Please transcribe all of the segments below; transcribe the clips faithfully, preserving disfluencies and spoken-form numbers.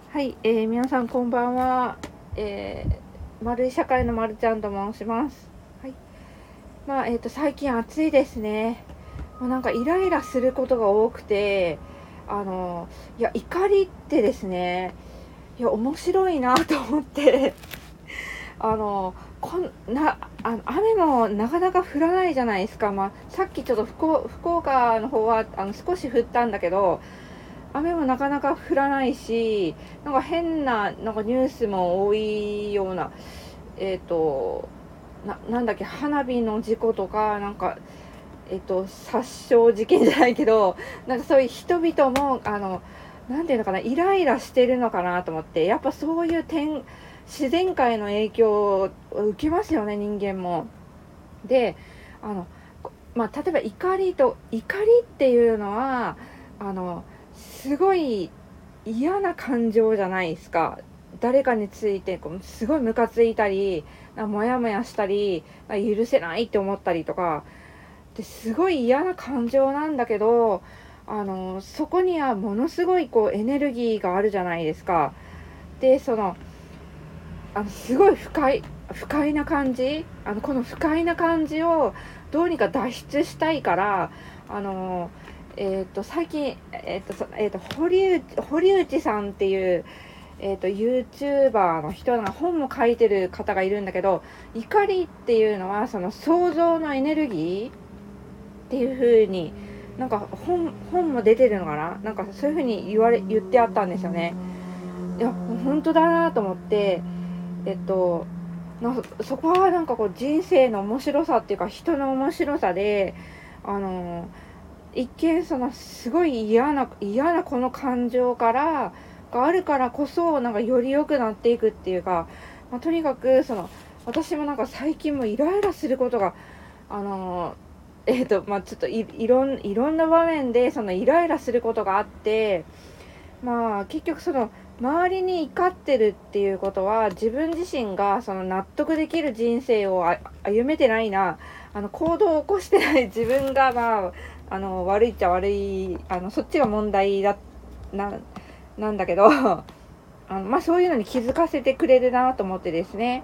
はい、えー、皆さんこんばんは。えー、丸い社会のまるちゃんと申します。はい。まあ、えっと、最近暑いですね。まあ、なんかイライラすることが多くて、あの、いや、怒りってですね、いや、面白いなと思って、あの、こんな、あの、雨もなかなか降らないじゃないですか。まあ、さっきちょっと福岡福岡の方は、あの、少し降ったんだけど、雨もなかなか降らないし、なんか変な、なんかニュースも多いような、えっと、な、なんだっけ、花火の事故とか、なんか、えっと、殺傷事件じゃないけど、なんかそういう人々も、あの、なんていうのかな、イライラしてるのかなと思って、やっぱそういう点、自然界の影響を受けますよね、人間も。で、あの、こまあ、例えば怒りと、怒りっていうのは、あの、すごい嫌な感情じゃないですか。誰かについてこうすごいムカついたり、なモヤモヤしたり、許せないって思ったりとか、ですごい嫌な感情なんだけど、あの、そこにはものすごいこうエネルギーがあるじゃないですか。で、その、あのすごい不快不快な感じ、あのこの不快な感じをどうにか脱出したいから、あのえっ、ー、と最近、えっ、ー、とえっ、ー、と堀内堀内さんっていう、えっ、と YouTuber の人が本も書いてる方がいるんだけど、怒りっていうのはその想像のエネルギーっていう風に、なんか本本も出てるのかな、なんかそういう風に言われ言ってあったんですよね。いや本当だなと思って、えっとなそこはなんかこう人生の面白さっていうか人の面白さで、あの一見そのすごい嫌な嫌なこの感情からがあるからこそ、なんかより良くなっていくっていうか、まあ、とにかくその私もなんか最近もイライラすることが、あのえっ、とまあちょっといいろんいろんな場面でそのイライラすることがあって、まあ結局その周りに怒ってるっていうことは、自分自身がその納得できる人生を歩めてないな、あの行動を起こしてない自分が、まあ、あの悪いっちゃ悪い、あのそっちが問題だななんだけどあの、まあ、そういうのに気づかせてくれるなと思ってですね。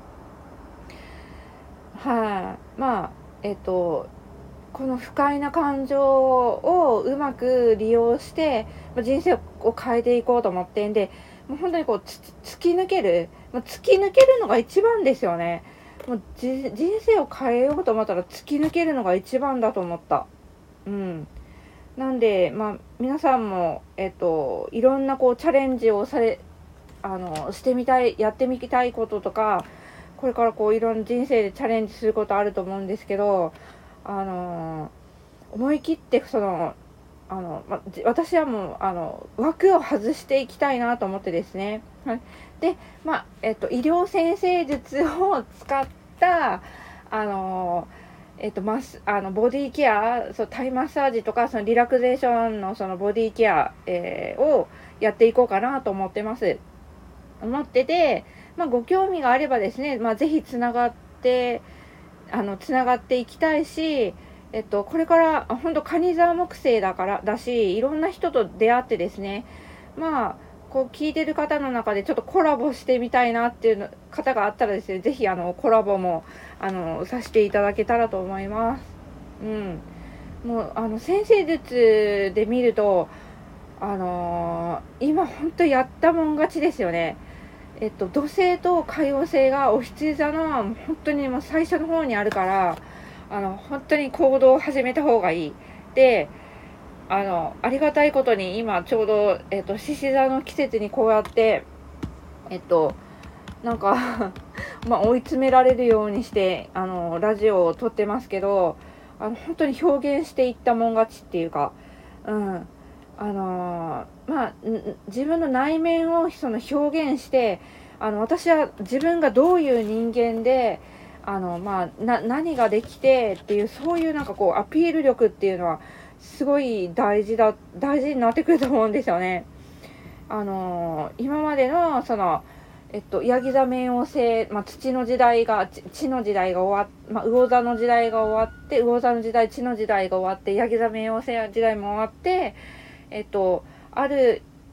はい、あ、まあえっとこの不快な感情をうまく利用して人生を変えていこうと思ってんで、もう本当にこうつ突き抜ける、もう突き抜けるのが一番ですよね。もうじ人生を変えようと思ったら突き抜けるのが一番だと思った。うん。なんで、まあ、皆さんも、えっと、いろんなこうチャレンジをされ、あの、してみたい、やってみたいこととか、これからこういろんな人生でチャレンジすることあると思うんですけど、あの思い切ってそのあの、ま、私はもうあの枠を外していきたいなと思ってですね。はい、で、まあえっと、医療先生術を使ったあの、えっと、マスあのボディケア、そうタイマッサージとかそのリラクゼーションのそのボディケア、えー、をやっていこうかなと思ってます。思ってて、まあ、ご興味があればですね、まあ、ぜひつながってあのつながっていきたいし、えっと、これから本当蟹座木星だからだし、いろんな人と出会ってですね、まあこう聞いてる方の中でちょっとコラボしてみたいなっていう方があったらですね、ぜひあのコラボもあのさせていただけたらと思います。うん、もうあの先生術で見ると、あのー、今本当やったもん勝ちですよね。えっと、土星と海王星がお羊座の本当にもう最初の方にあるから、あの本当に行動を始めた方がいい。で、あのありがたいことに今ちょうど、えっと、獅子座の季節にこうやってえっとなんかまあ追い詰められるようにしてあのラジオを撮ってますけど、あの本当に表現していったもん勝ちっていうか、うん、あのー、まあ自分の内面をその表現して、あの私は自分がどういう人間で、あのまあな何ができてっていう、そういうなんかこうアピール力っていうのはすごい大事だ大事になってくると思うんですよね。あのー、今までのそのえっと、ヤギ座冥王星、まあ、土の時代が地の時代が終わっ、まあ、魚座の時代が終わって、魚座の時代、地の時代が終わって、ヤギ座冥王星時代も終わって、えっと、ある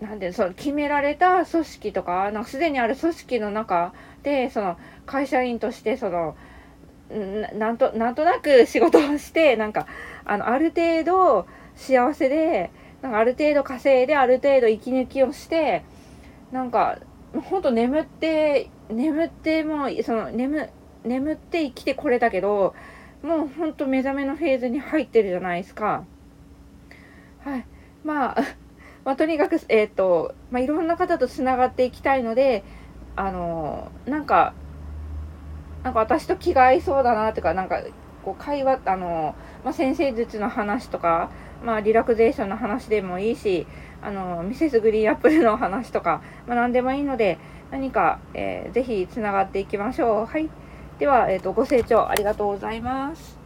なんでその決められた組織とか、なんかすでにある組織の中で、その会社員としてそのななんとなんとなく仕事をして、なんかあのある程度幸せで、なんかある程度稼いで、ある程度息抜きをして、なんかほんと眠って眠ってもうその眠眠って生きてこれたけど、もうほんと目覚めのフェーズに入ってるじゃないですか。はい。まあ、まあ、とにかく、えっと、まあ、いろんな方とつながっていきたいので、あの、なんかなんか私と気が合いそうだなとか、なんかこう会話、あの、まあ、先生術の話とか、まあ、リラクゼーションの話でもいいし、あの、ミセスグリーンアップルの話とか、まあ、何でもいいので、何か、えー、ぜひつながっていきましょう。はい。では、えっと、ご清聴ありがとうございます。